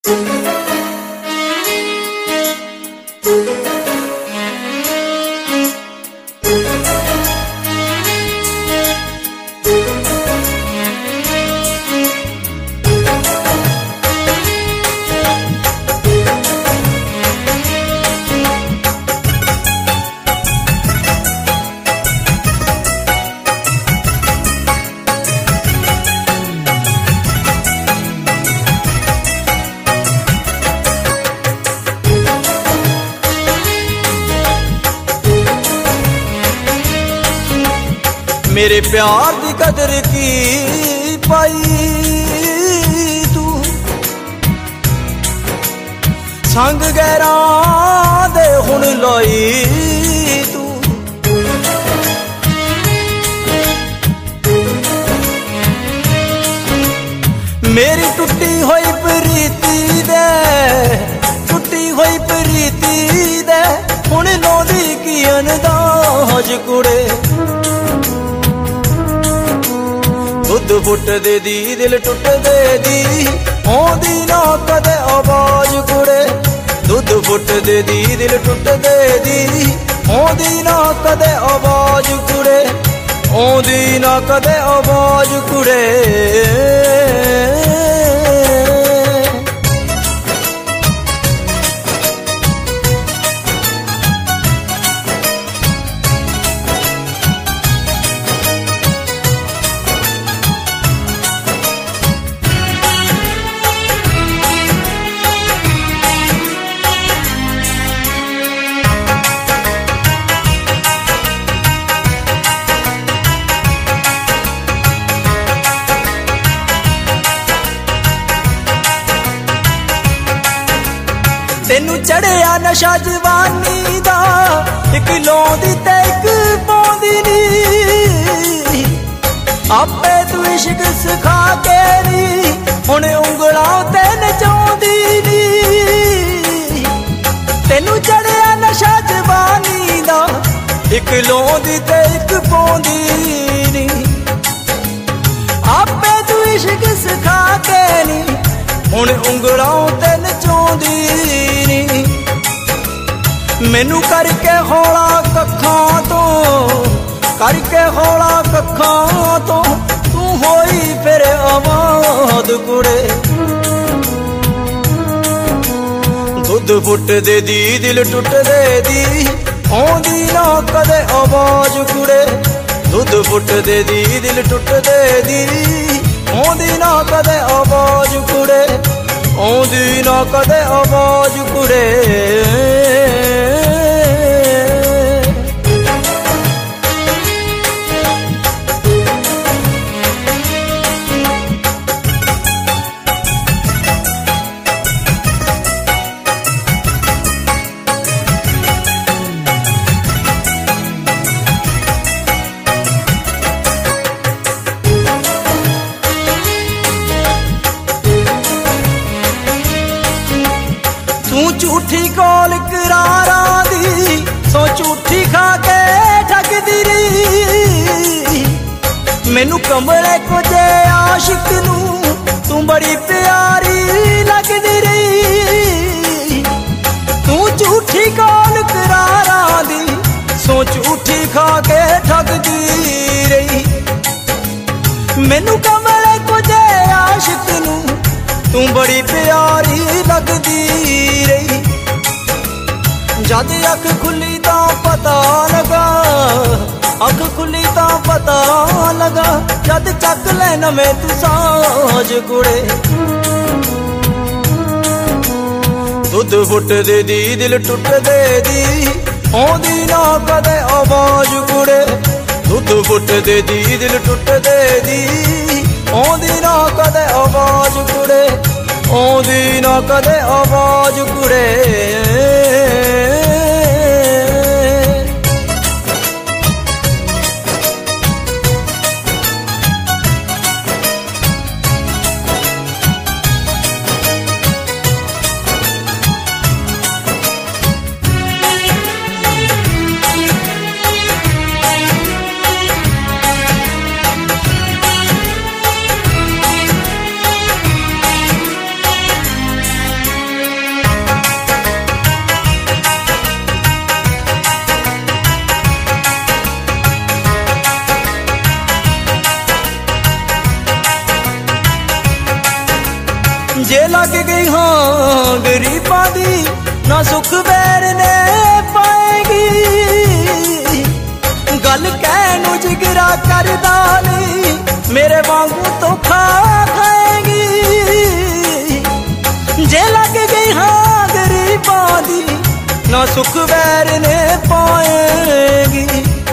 मेरे प्यार दी कदर की पाई तू संग गैरां दे हुण लाई तू मेरी टुटी हुई प्रीति दे हुण लौंदी की अंदाज कुड़े दुध फुट दे दी दिल टुट दे दी आंदी ना कदे आवाज कुड़े दुध फुट दे दी दिल टुट दे दी आंदी ना कदे आवाज कुड़े आंदी ना कदे आवाज कुड़े तेनू चढ़िया नशा जवानी दा एक लौंदी ते एक पौंदी नी आपे तू इश्क सिखा के नी हुण उंगलां ते नचाउंदी नी तेनू चढ़िया नशा जवानी दा एक लौंदी ते एक पौंदी नी आपे तू इश्क सिखा के नी हुण उंगलां ते नचाउंदी नी मैनू करके हौला कखां तो तू होई फिर आबाद कुड़े दुध फुट दे दी दिल टुट दे दी आंदी ना कदे आवाज कुड़े दुध फुट दे दी दिल टुट दे दी आंदी ना कदे आवाज कुड़े आंदी ना कदे आवाज कुड़े तू झूठी कॉल करारा दी सो झूठी खा के ठगदी रही मैनू कमले को जे आशिक नू तू बड़ी प्यारी लगदी रही तू झूठी कॉल करारा दी सो झूठी खा के ठगदी रही मैनू कमले को जे आशिक नू तू बड़ी प्यारी लगदी रही जद अख खुली तो पता लगा अख खुली तो पता लगा जद चक लेना में तू साज कुड़े दुध फुट दे दी दिल टुट दे दी आंदी ना कदे आवाज कुड़े दुध फुट दे दी दिल टुट दे दी आंदी ना कदे आवाज कुड़े आंदी ना कदे आवाज कुड़े जे लग गई हाँ गरीबां दी ना सुख बैर ने पाएगी। गल कहनू जिगरा करदा नहीं मेरे वांगू तो खा खाएगी। जे लग गई हाँ गरीबां दी ना सुख बैर ने पाएगी।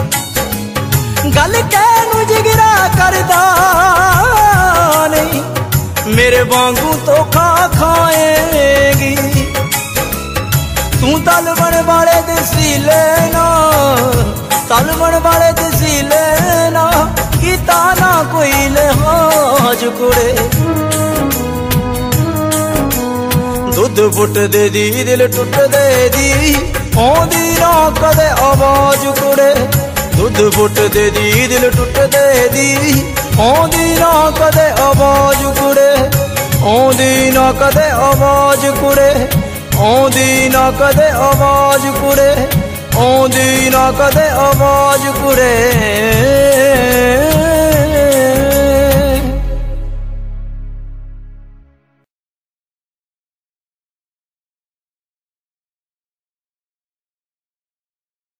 गल कहनू जिगरा करदा नहीं मेरे वांगू तो खा खाएगी। तू तलवन वाले दिसी लेना तलवन वाले दिसी लेना कीता ना कोई लिहाज कुड़े। दुध फुट दे दी दिल टुट दे दी आंदी ना कदे आवाज कुड़े। दुध फुट दे दी दिल टुट दे दी आंदी ना कदे आवाज कुड़े। आंदी ना कदे आवाज कुड़े। आंदी ना कदे आवाज कुड़े। आंदी ना कदे आवाज कुड़े।